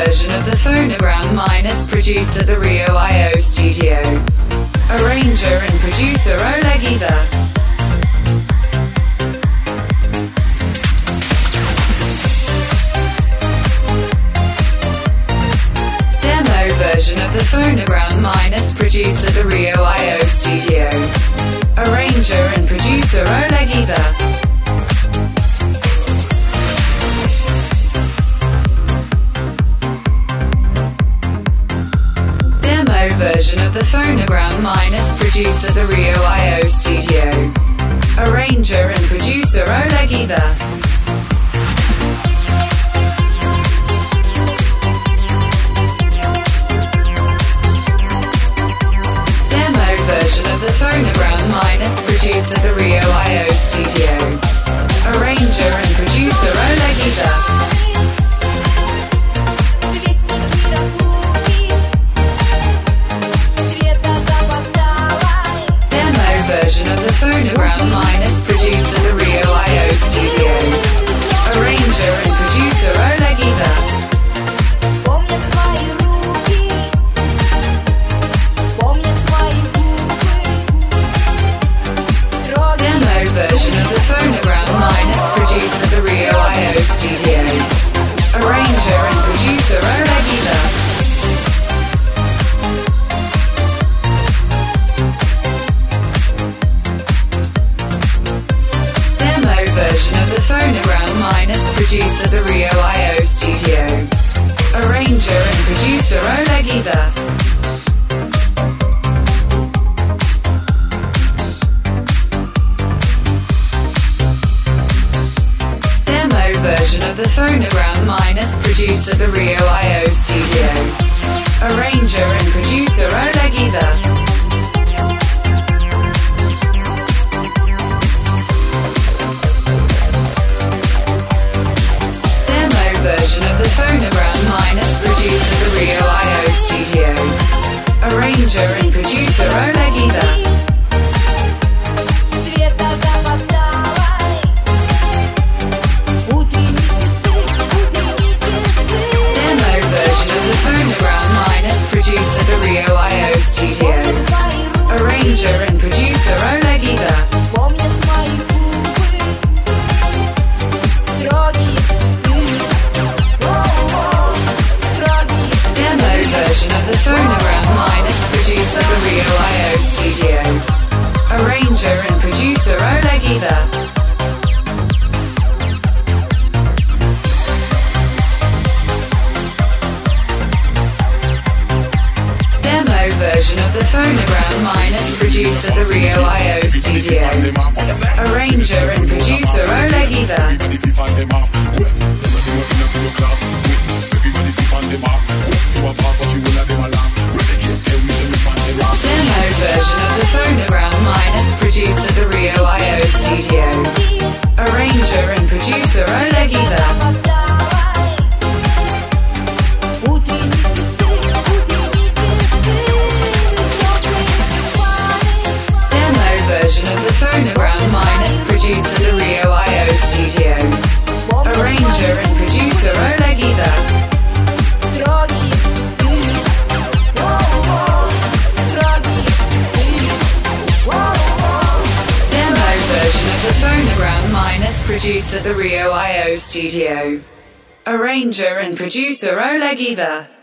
version of the phonogram minus produced at the Rio IO studio. Arranger and producer Oleg Either. Version of the phonogram minus produced at the Rio IO studio. Arranger and producer Oleg Either. Demo version of the phonogram minus produced at the Rio IO studio. Arranger and producer Oleg Either. Version of the phonogram minus produced at the Rio IO studio. Arranger and producer Oleg Either. Demo version of the phonogram minus produced at the Rio IO studio. Arranger and producer Oleg Either. Version of the phonogram minus produced at the Rio IO studio. Arranger and producer Oleg Either. Demo version of the phonogram minus produced at the Rio IO studio. Arranger and producer Oleg Either. Version of the phonogram minus produced at the Rio IO studio. Arranger and producer Oleg Either. Demo version of the phonogram minus produced at the Rio IO studio. Arranger and producer Oleg Either. Produced at the Rio IO studio. Arranger and producer Oleg Either. Demo version of the phonogram minus produced at the Rio IO studio. Arranger and producer Oleg Either. Version of the phonogram minus produced at the Rio IO studio. Arranger and producer Oleg Either. Demo version of the phonogram minus produced at the Rio IO studio. Arranger and producer Oleg Either. Version of the phonogram minus produced at the Rio IO studio. Arranger and producer Oleg Either. Demo version of the phonogram minus produced at the Rio IO studio. Arranger and producer Oleg Either.